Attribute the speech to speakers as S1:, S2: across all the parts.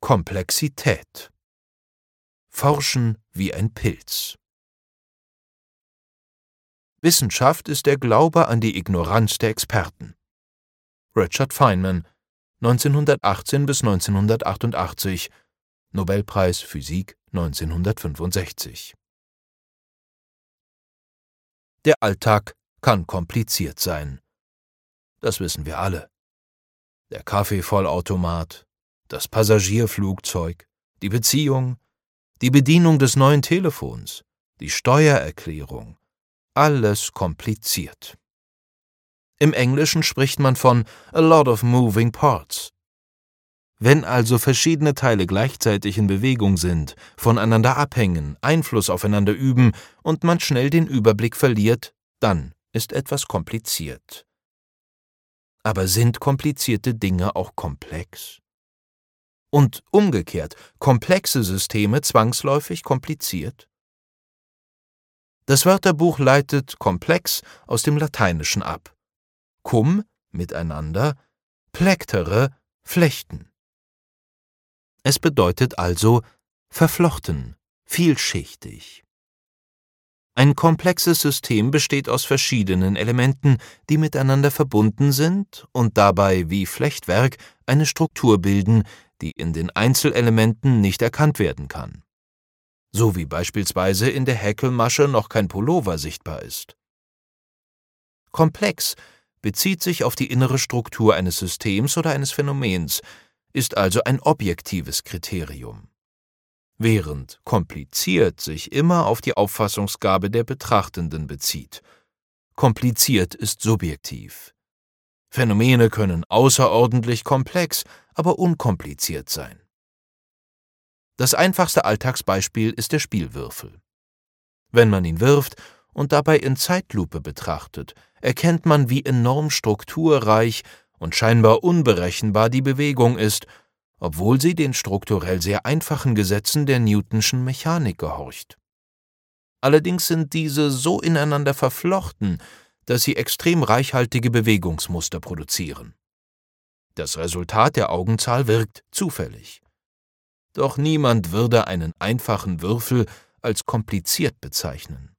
S1: Komplexität. Forschen wie ein Pilz. Wissenschaft ist der Glaube an die Ignoranz der Experten. Richard Feynman, 1918 bis 1988, Nobelpreis Physik 1965. Der Alltag kann kompliziert sein. Das wissen wir alle. Der Kaffeevollautomat, das Passagierflugzeug, die Beziehung, die Bedienung des neuen Telefons, die Steuererklärung, alles kompliziert. Im Englischen spricht man von a lot of moving parts. Wenn also verschiedene Teile gleichzeitig in Bewegung sind, voneinander abhängen, Einfluss aufeinander üben und man schnell den Überblick verliert, dann ist etwas kompliziert. Aber sind komplizierte Dinge auch komplex? Und umgekehrt, komplexe Systeme zwangsläufig kompliziert? Das Wörterbuch leitet komplex aus dem Lateinischen ab. Cum, miteinander, plectere, flechten. Es bedeutet also verflochten, vielschichtig. Ein komplexes System besteht aus verschiedenen Elementen, die miteinander verbunden sind und dabei wie Flechtwerk eine Struktur bilden, die in den Einzelelementen nicht erkannt werden kann. So wie beispielsweise in der Häkelmasche noch kein Pullover sichtbar ist. Komplex bezieht sich auf die innere Struktur eines Systems oder eines Phänomens, ist also ein objektives Kriterium. Während kompliziert sich immer auf die Auffassungsgabe der Betrachtenden bezieht. Kompliziert ist subjektiv. Phänomene können außerordentlich komplex, aber unkompliziert sein. Das einfachste Alltagsbeispiel ist der Spielwürfel. Wenn man ihn wirft und dabei in Zeitlupe betrachtet, erkennt man, wie enorm strukturreich und scheinbar unberechenbar die Bewegung ist, obwohl sie den strukturell sehr einfachen Gesetzen der Newtonschen Mechanik gehorcht. Allerdings sind diese so ineinander verflochten, dass sie extrem reichhaltige Bewegungsmuster produzieren. Das Resultat der Augenzahl wirkt zufällig. Doch niemand würde einen einfachen Würfel als kompliziert bezeichnen.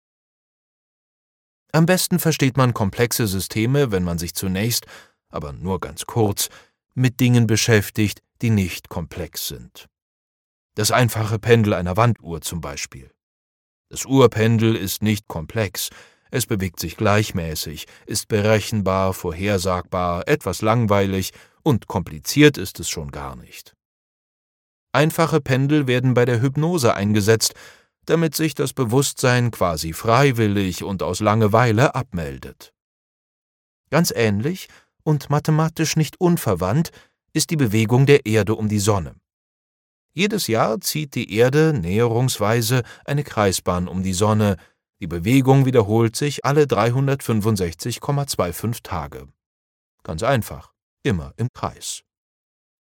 S1: Am besten versteht man komplexe Systeme, wenn man sich zunächst, aber nur ganz kurz, mit Dingen beschäftigt, die nicht komplex sind. Das einfache Pendel einer Wanduhr zum Beispiel. Das Uhrpendel ist nicht komplex, es bewegt sich gleichmäßig, ist berechenbar, vorhersagbar, etwas langweilig und kompliziert ist es schon gar nicht. Einfache Pendel werden bei der Hypnose eingesetzt, damit sich das Bewusstsein quasi freiwillig und aus Langeweile abmeldet. Ganz ähnlich und mathematisch nicht unverwandt ist die Bewegung der Erde um die Sonne. Jedes Jahr zieht die Erde näherungsweise eine Kreisbahn um die Sonne. Die Bewegung wiederholt sich alle 365,25 Tage. Ganz einfach, immer im Kreis.